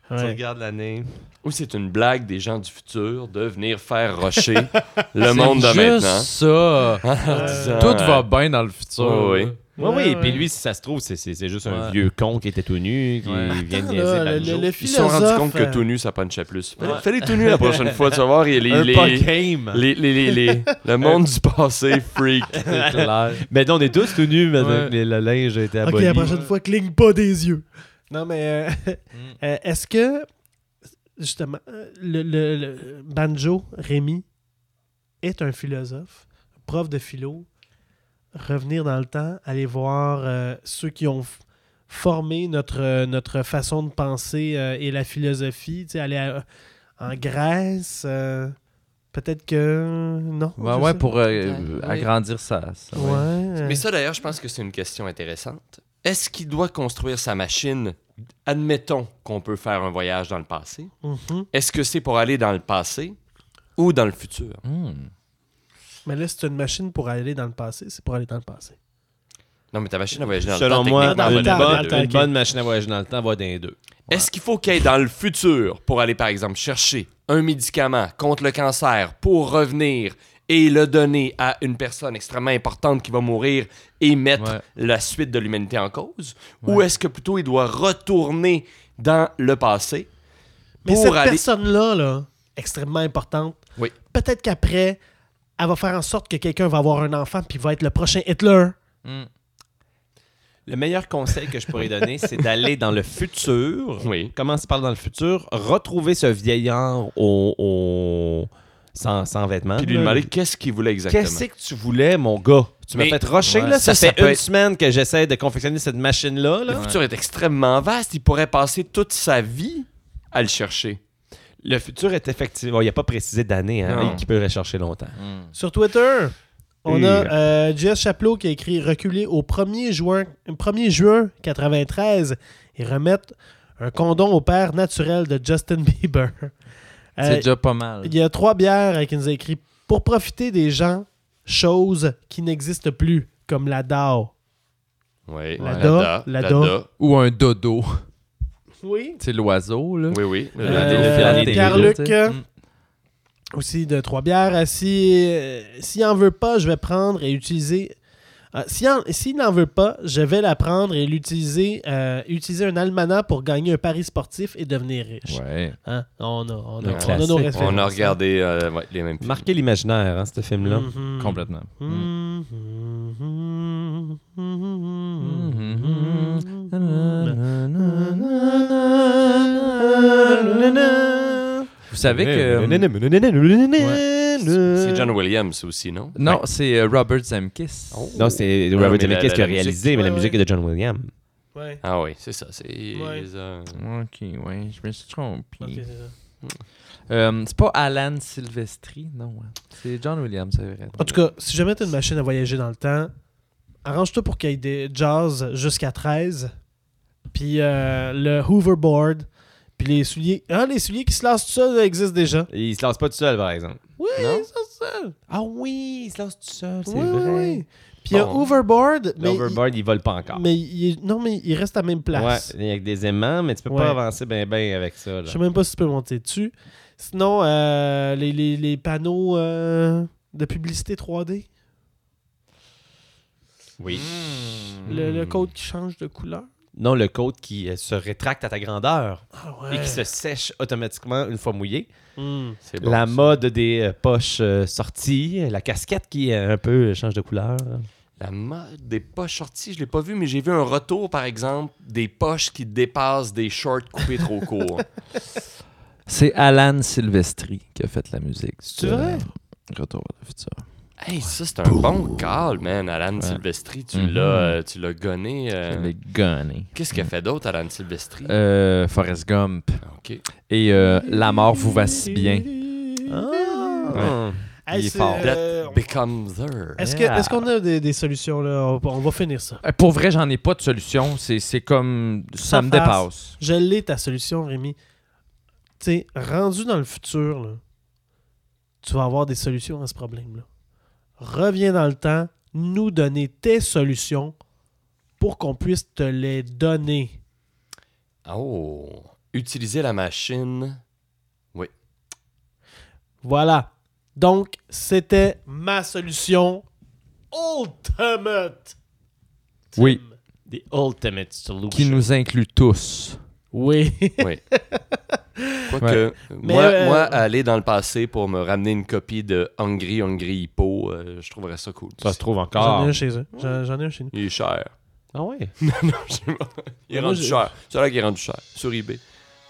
Speaker 2: Ouais.
Speaker 3: Tu regardes l'année.
Speaker 4: Ou c'est une blague des gens du futur de venir faire rusher le monde de
Speaker 5: juste
Speaker 4: maintenant.
Speaker 5: ça.
Speaker 4: En disant,
Speaker 5: Tout va
Speaker 4: euh,
Speaker 5: bien dans le futur.
Speaker 4: Oh, oui.
Speaker 3: Oui,
Speaker 2: Ouais,
Speaker 3: oui.
Speaker 2: ouais.
Speaker 3: Puis lui, si ça se trouve, c'est, c'est, c'est juste un
Speaker 5: Ouais.
Speaker 3: vieux con qui était tout nu, qui
Speaker 5: Ouais.
Speaker 3: vient de
Speaker 2: Attends,
Speaker 3: niaiser
Speaker 2: là,
Speaker 3: Banjo.
Speaker 2: le, le
Speaker 4: Ils se sont rendus
Speaker 2: philosophe,
Speaker 4: compte que
Speaker 2: euh,
Speaker 4: tout nu, ça punchait plus. Fais-
Speaker 3: Ouais.
Speaker 4: Fais-les tout nu la prochaine fois, tu vas voir, il y a les,
Speaker 3: Un
Speaker 4: les,
Speaker 3: pas game.
Speaker 4: les, les, les, les- le monde du passé, freak.
Speaker 5: C'est clair.
Speaker 3: Mais non, on est tous tout nus, mais
Speaker 5: Ouais.
Speaker 3: le, le linge a été
Speaker 2: Ok,
Speaker 3: aboli.
Speaker 2: la prochaine fois, cligne pas des yeux. Non, mais euh, euh, est-ce que, justement, euh, le, le- le Banjo, Rémi, est un philosophe, prof de philo, revenir dans le temps, aller voir euh, ceux qui ont f- formé notre, euh, notre façon de penser euh, et la philosophie, tu sais, aller à- en Grèce, euh, peut-être que... Non?
Speaker 5: Ouais,
Speaker 2: je
Speaker 5: ouais,
Speaker 2: sais
Speaker 5: pour
Speaker 2: pas.
Speaker 5: euh,
Speaker 4: Oui.
Speaker 5: agrandir ça. ça
Speaker 2: Ouais.
Speaker 5: ouais.
Speaker 2: euh,
Speaker 4: Mais ça, d'ailleurs, je pense que c'est une question intéressante. Est-ce qu'il doit construire sa machine? Admettons qu'on peut faire un voyage dans le passé.
Speaker 2: mhm.
Speaker 4: Est-ce que c'est pour aller dans le passé ou dans le futur?
Speaker 5: Hmm.
Speaker 2: Mais là, c'est une machine pour aller dans le passé, c'est pour aller dans le passé.
Speaker 4: Non, mais ta machine à voyager dans le
Speaker 3: Selon
Speaker 4: temps,
Speaker 3: moi,
Speaker 4: techniquement,
Speaker 2: dans le
Speaker 3: une,
Speaker 4: va
Speaker 2: temps,
Speaker 4: dans
Speaker 3: bonne,
Speaker 4: les
Speaker 2: le
Speaker 4: deux.
Speaker 2: temps.
Speaker 3: une bonne machine à voyager dans le temps va dans les deux.
Speaker 4: Est-ce qu'il faut qu'il aille dans le futur pour aller, par exemple, chercher un médicament contre le cancer pour revenir et le donner à une personne extrêmement importante qui va mourir et mettre
Speaker 5: Ouais.
Speaker 4: la suite de l'humanité en cause?
Speaker 5: Ouais.
Speaker 4: Ou est-ce que plutôt il doit retourner dans le passé
Speaker 2: Mais
Speaker 4: pour
Speaker 2: cette
Speaker 4: aller...
Speaker 2: personne-là, là, extrêmement importante,
Speaker 4: Oui.
Speaker 2: peut-être qu'après, elle va faire en sorte que quelqu'un va avoir un enfant puis va être le prochain Hitler.
Speaker 5: Hmm.
Speaker 3: Le meilleur conseil que je pourrais donner, c'est d'aller dans le futur.
Speaker 4: Oui.
Speaker 3: Commencer par dans le futur, retrouver ce vieillard au, au- sans, sans vêtements.
Speaker 4: Puis lui
Speaker 3: là.
Speaker 4: demander qu'est-ce qu'il voulait exactement.
Speaker 3: Qu'est-ce que tu voulais, mon gars? Tu m'as
Speaker 4: Mais-
Speaker 3: fait rusher,
Speaker 5: Ouais.
Speaker 3: là. Ça,
Speaker 4: Ça, ça
Speaker 3: fait
Speaker 4: peut
Speaker 3: une
Speaker 4: être-
Speaker 3: semaine que j'essaie de confectionner cette machine-là. Là.
Speaker 4: Le futur est extrêmement vaste. Il pourrait passer toute sa vie à le chercher.
Speaker 3: Le futur est effectivement... Il n'y a pas précisé d'année, hein,
Speaker 4: Non.
Speaker 3: mais qui peut rechercher longtemps.
Speaker 5: Hmm.
Speaker 2: Sur Twitter, on
Speaker 3: Et-
Speaker 2: a euh, Jess Chapelot qui a écrit « Reculer au premier juin, premier juin quatre-vingt-treize et remettre un condom au père naturel de Justin Bieber. Euh,
Speaker 5: C'est déjà pas mal.
Speaker 2: Il y a trois bières euh, qui nous a écrit « Pour profiter des gens, choses qui n'existent plus, comme la D A O.
Speaker 4: Oui.
Speaker 2: La
Speaker 4: La
Speaker 2: da,
Speaker 4: da,
Speaker 2: la
Speaker 4: la
Speaker 2: da.
Speaker 4: da.
Speaker 5: Ou un dodo. »
Speaker 2: Oui.
Speaker 5: C'est l'oiseau, là.
Speaker 4: Oui, oui. Le-
Speaker 2: Euh,
Speaker 5: la télé,
Speaker 2: Pierre-Luc,
Speaker 5: tu sais. Hmm.
Speaker 2: aussi de trois bières. Euh, Si, euh, s'il n'en veut pas, je vais prendre et utiliser... euh, s'il en- s'il n'en veut pas, je vais la prendre et l'utiliser, euh, utiliser un almanach pour gagner un pari sportif et devenir riche.
Speaker 5: Ouais.
Speaker 2: Hein? On, a, on, a,
Speaker 3: Le
Speaker 2: on a
Speaker 3: classique.
Speaker 2: nos
Speaker 3: On a
Speaker 2: références.
Speaker 4: On a regardé euh, ouais, les mêmes films.
Speaker 3: Marquer l'imaginaire, hein, ce film-là.
Speaker 2: Mhm.
Speaker 5: Complètement. Hmm.
Speaker 2: Mhm.
Speaker 5: Vous savez que...
Speaker 4: C'est John Williams aussi, non?
Speaker 5: Non, c'est euh, Robert Zemeckis.
Speaker 4: Oh.
Speaker 3: Non, c'est
Speaker 4: Ah,
Speaker 3: Robert
Speaker 4: mais
Speaker 3: Zemeckis
Speaker 4: la-
Speaker 3: qui a
Speaker 4: la musique.
Speaker 3: réalisé, mais la
Speaker 2: Ouais,
Speaker 3: musique
Speaker 2: ouais.
Speaker 3: est de John Williams.
Speaker 2: Ouais.
Speaker 4: Ah oui, c'est ça. C'est
Speaker 2: Ouais.
Speaker 4: euh,
Speaker 5: Ok, ouais, je me suis trompé.
Speaker 2: Ok, c'est ça.
Speaker 5: Euh, c'est pas Alan Silvestri, non. hein. C'est John Williams, c'est vrai.
Speaker 2: En tout cas, si jamais tu as une machine à voyager dans le temps, arrange-toi pour qu'il y ait des jazz jusqu'à treize, puis euh, le hoverboard, puis les souliers. Ah, les souliers qui se lancent tout seuls là, existent déjà.
Speaker 3: Il se lance pas tout seul, par exemple.
Speaker 2: Oui,
Speaker 4: Non?
Speaker 2: ça, ça.
Speaker 3: Ah oui, il se lance tout seul, c'est
Speaker 2: Oui, oui,
Speaker 3: vrai.
Speaker 2: oui. Puis il y a
Speaker 4: Bon.
Speaker 2: hoverboard, mais,
Speaker 3: L'overboard, il vole pas encore.
Speaker 2: il, mais il est- non, mais il reste à la même place.
Speaker 3: Ouais, avec des aimants, mais tu peux
Speaker 2: Ouais.
Speaker 3: pas avancer bien ben avec ça. Là.
Speaker 2: Je sais même pas si tu peux monter dessus. Sinon, euh, les, les, les panneaux euh, de publicité trois D.
Speaker 3: Oui.
Speaker 2: Le,
Speaker 3: Hmm.
Speaker 2: le code qui change de couleur.
Speaker 3: Non, le code qui euh, se rétracte à ta grandeur
Speaker 2: Ah ouais.
Speaker 3: et qui se sèche automatiquement une fois mouillé.
Speaker 2: Hmm.
Speaker 4: c'est bon.
Speaker 3: la
Speaker 4: ça.
Speaker 3: mode des euh, poches euh, sorties, la casquette qui euh, un peu change de couleur.
Speaker 4: La mode des poches sorties, je l'ai pas vu, mais j'ai vu un retour, par exemple, des poches qui dépassent des shorts coupés trop courts.
Speaker 5: C'est Alan Silvestri qui a fait la musique.
Speaker 2: C'est vrai?
Speaker 5: Retour vers le futur.
Speaker 4: Hey, ça, c'est un bon call, man. Alan
Speaker 5: Ouais.
Speaker 4: Silvestri, tu
Speaker 5: Mhm.
Speaker 4: l'as euh, tu l'as gonné. euh,
Speaker 5: Je l'ai gunné.
Speaker 4: Qu'est-ce qu'il a fait d'autre, Alan Silvestri?
Speaker 5: Euh, Forrest Gump.
Speaker 4: OK.
Speaker 5: Et euh, La mort vous va si bien.
Speaker 3: Ah.
Speaker 2: Hey,
Speaker 5: Il est
Speaker 2: c'est,
Speaker 5: fort.
Speaker 2: euh,
Speaker 4: That becomes her.
Speaker 2: Est-ce que-
Speaker 3: Yeah.
Speaker 2: est-ce qu'on a des, des solutions là? On, on va finir ça.
Speaker 5: Euh, Pour vrai, j'en ai pas de solution. C'est c'est comme... Ça
Speaker 2: Sans
Speaker 5: me
Speaker 2: farce.
Speaker 5: dépasse.
Speaker 2: Je l'ai ta solution, Rémi. Tu sais, rendu dans le futur, là, tu vas avoir des solutions à ce problème-là. Reviens dans le temps, nous donner tes solutions pour qu'on puisse te les donner.
Speaker 4: Oh, Utiliser la machine. Oui.
Speaker 2: Voilà. Donc, c'était ma solution ultimate. Tim.
Speaker 5: Oui.
Speaker 3: The ultimate solution.
Speaker 5: Qui nous inclut tous.
Speaker 2: Oui.
Speaker 4: Oui. Quoique,
Speaker 5: Ouais.
Speaker 2: Mais,
Speaker 4: moi,
Speaker 2: euh,
Speaker 4: moi, aller dans le passé pour me ramener une copie de Hungry Hungry Hippo, euh, je trouverais ça cool.
Speaker 3: Ça se trouve
Speaker 2: J'en
Speaker 3: encore.
Speaker 2: ai un chez eux. J'en, j'en ai un chez nous.
Speaker 4: Il est cher.
Speaker 3: Ah ouais?
Speaker 4: non, je sais pas. Il est
Speaker 2: Moi,
Speaker 4: rendu
Speaker 2: j'ai-
Speaker 4: cher. C'est là qu'il est rendu cher. Sur eBay.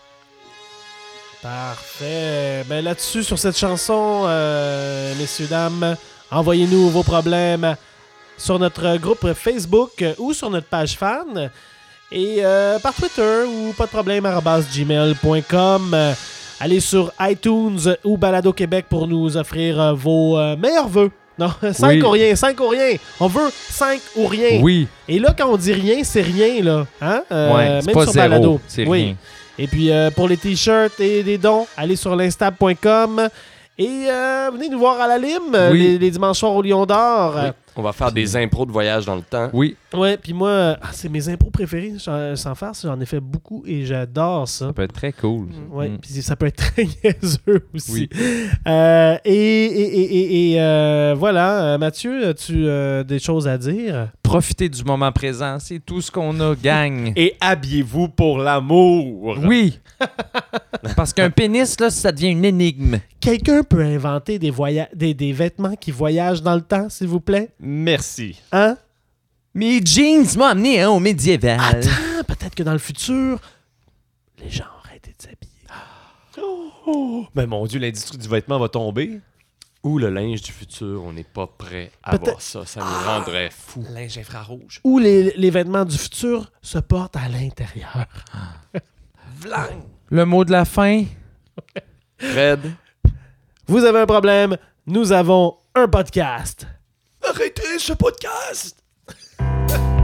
Speaker 2: Parfait. Ben là-dessus, sur cette chanson, euh, messieurs, dames, envoyez-nous vos problèmes sur notre groupe Facebook euh, ou sur notre page fan et euh, par Twitter ou pas de problème arobase gmail point com. Euh, allez sur iTunes ou Balado Québec pour nous offrir euh, vos euh, meilleurs vœux. Non, cinq
Speaker 5: Oui.
Speaker 2: ou rien, cinq ou rien. On veut cinq ou rien.
Speaker 5: Oui.
Speaker 2: Et là, quand on dit rien, c'est rien, là. Hein? Euh,
Speaker 5: Ouais, c'est
Speaker 2: même
Speaker 5: pas
Speaker 2: sur
Speaker 5: zéro,
Speaker 2: Balado.
Speaker 5: c'est
Speaker 2: oui.
Speaker 5: rien.
Speaker 2: Et puis, euh, pour les t-shirts et les dons, allez sur l'instab point com et euh, venez nous voir à la Lime euh,
Speaker 5: Oui.
Speaker 2: les, les dimanches soirs au Lion d'Or.
Speaker 4: Oui. On va faire des impros de voyage dans le temps.
Speaker 5: Oui.
Speaker 2: Ouais, puis moi, euh, ah, c'est mes impros préférés, j'en- sans farce, j'en ai fait beaucoup et j'adore ça.
Speaker 5: Ça peut être très cool.
Speaker 2: Ouais,
Speaker 5: Mm.
Speaker 2: puis ça peut être très niaiseux aussi. Euh, et et, et, et, et, euh, voilà, euh, Mathieu, as-tu euh, des choses à dire?
Speaker 5: Profitez du moment présent. C'est tout ce qu'on a, gang.
Speaker 3: Et habillez-vous pour l'amour.
Speaker 5: Oui. Parce qu'un pénis, là, ça devient une énigme.
Speaker 2: Quelqu'un peut inventer des, voya- des, des vêtements qui voyagent dans le temps, s'il vous plaît?
Speaker 3: Merci.
Speaker 2: Hein?
Speaker 5: Mes jeans m'ont amené hein, au médiéval.
Speaker 2: Attends, peut-être que dans le futur, les gens auraient été déshabillés.
Speaker 3: Oh, mais mon Dieu, l'industrie du vêtement va tomber.
Speaker 4: Ou le linge du futur, on n'est pas prêt à
Speaker 2: Peut-être-
Speaker 4: voir ça. Ça nous rendrait fous.
Speaker 3: Linge infrarouge.
Speaker 2: Ou les, les vêtements du futur se portent à l'intérieur.
Speaker 3: Vlang.
Speaker 5: Le mot de la fin.
Speaker 4: Fred,
Speaker 2: Vous avez un problème, nous avons un podcast.
Speaker 4: arrêtez ce podcast!